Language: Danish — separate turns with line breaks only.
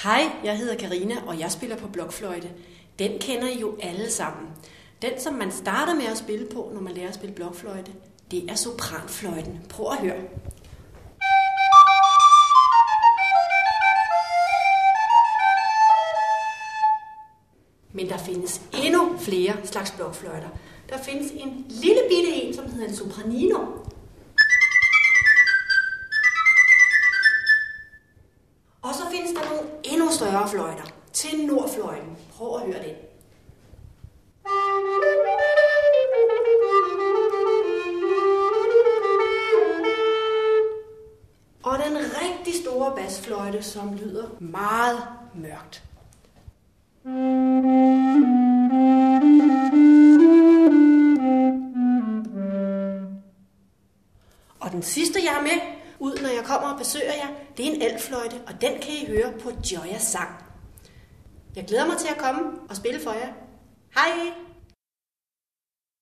Hej, jeg hedder Karina, og jeg spiller på blokfløjte. Den kender I jo alle sammen. Den, som man starter med at spille på, når man lærer at spille blokfløjte, det er sopranfløjten. Prøv at høre. Men der findes endnu flere slags blokfløjter. Der findes en lille bitte en, som hedder en sopranino. Og så findes der nogle endnu større fløjter, tenorfløjten. Prøv at høre den. Og den rigtig store basfløjte, som lyder meget mørkt. Og den sidste, jeg har med ud, når jeg kommer og besøger jer, det er en altfløjte, og den kan I høre på Joyas sang. Jeg glæder mig til at komme og spille for jer. Hej!